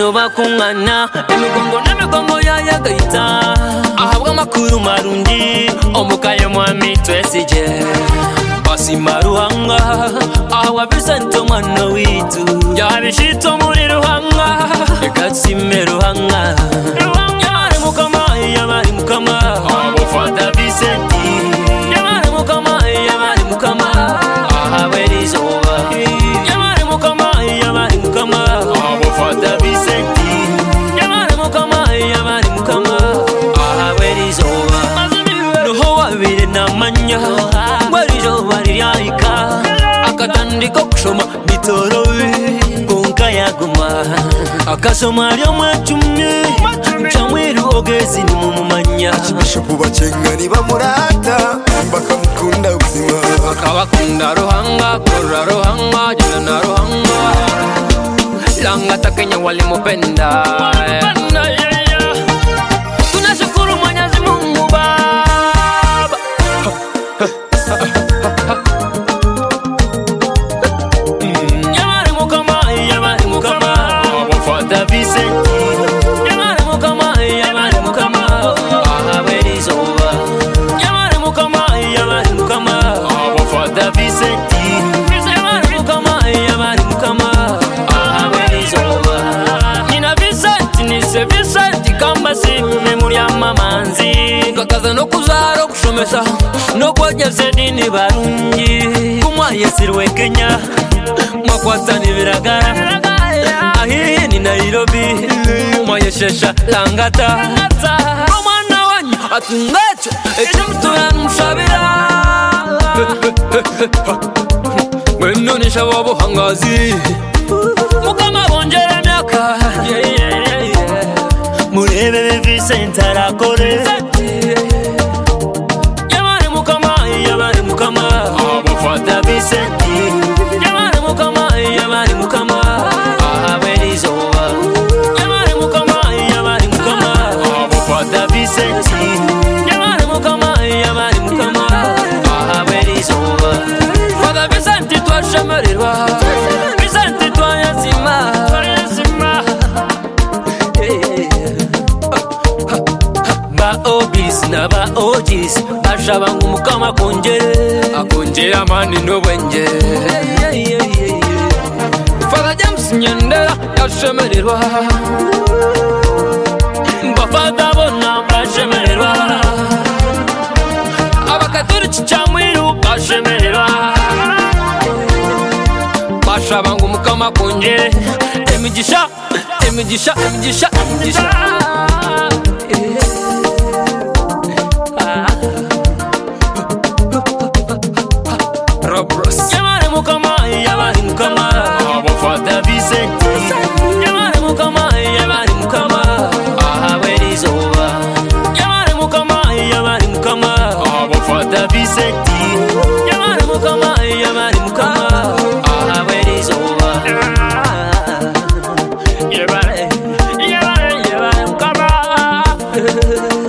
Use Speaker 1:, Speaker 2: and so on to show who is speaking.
Speaker 1: bano bakungana emigongo n'emigongo yayagaita ahabwa amakuru marungi omukaye mwami twesije basima ruhanga ahabwa Vincent mwana witu yabishito muri ruhanga ekatsime ruhanga yamare mukama abo fata Vincent yamare mukama ahabwe rizoba yamare mukama abo fata Vincent yamare mukama ahabwe rizoba noho wabire namanya ngwarizoba ryaika akatandika kushoma bitorowe konka yaguma akasoma lyo mwachumye chamweru ogezi ni mumanya
Speaker 2: Bishop bacengani bamurata bakamukunda ubuzima
Speaker 1: bakabakunda ruhanga kora ruhanga jina na ruhanga langa takenya walimupenda tunashukuru Mwenyezi Mungu Baba yamare mukama wafata Vincent yamare mukama ahabwe rizoba yamare mukama wafata Vincent yamare mukama ahabwe rizoba nina Vincent nise Vincent kamba sime muri amamanzi kakaza no kuzaro kushomesa no kwageze dini barungi kumwa yesirwe Kenya mwakwatani biragara ahihi ni Nairobi mwayeshesha Langata omwana wanyu atungacho ekimtu yamushabira mweno nishawa buhangazi mukama bongere myaka murebe Vincent arakore yamare mukama abo fata Vincent yamare mukama ahabwe rizoba yamare mukama abo fata Vincent yamare mukama ahabwe rizoba fata Vincent twashemererwa Vincent twayazima ba obis na ba ogis bashabanga umukama akongere amani n'ubwenge Father James Nyendera yashemererwa bafata bona bashemererwa abakatoliki cyamwiru bashemererwa bashabanga umukama akongere emigisha Robros yamare mukama abo fata Vincent yamare mukama ahabwe rizoba yamare mukama abo fata Vincent yamare mukama ahabwe rizoba yamare mukama